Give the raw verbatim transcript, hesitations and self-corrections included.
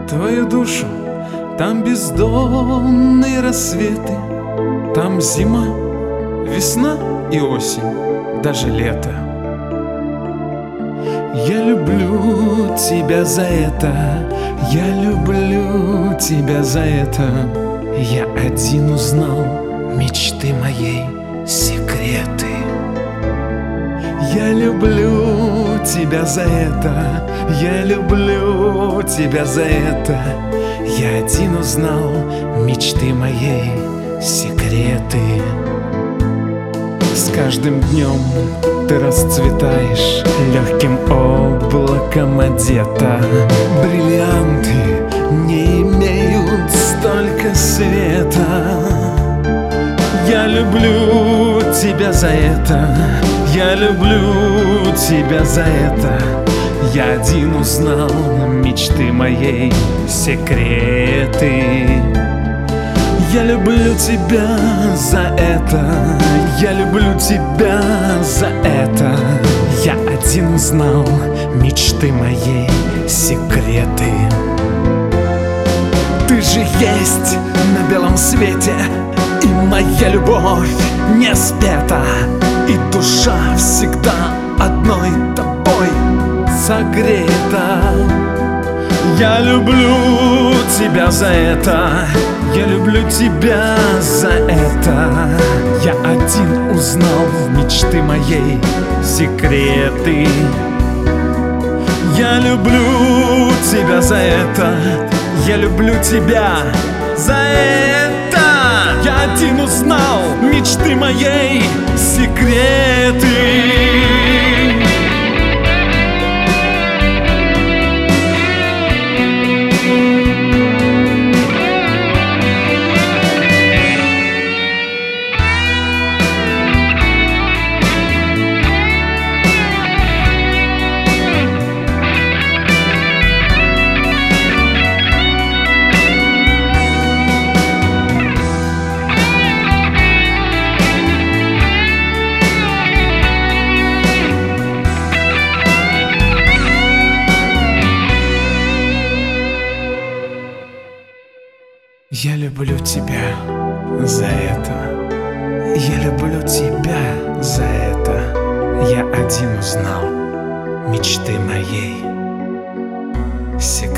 твою душу. Там бездонные рассветы, там зима, весна и осень, даже лето. Я люблю тебя за это, я люблю тебя за это. Я один узнал мечты моей секреты. Я люблю тебя за это, я люблю тебя за это. Я один узнал мечты моей секреты. С каждым днем ты расцветаешь легким облаком одета. Бриллианты не имеют столько света. Я люблю тебя за это, я люблю тебя за это. Я один узнал мечты моей секреты. Я люблю тебя за это, я люблю тебя за это. Я один узнал мечты моей секреты. Ты же есть на белом свете, и моя любовь не спета, и душа всегда одной тобой согрета. Я люблю тебя за это, я люблю тебя за это. Я один узнал мечты моей секреты. Я люблю тебя за это, я люблю тебя за это. Я один узнал мечты моей секреты. Я люблю тебя за это, я люблю тебя за это. Я один узнал мечты моей секреты.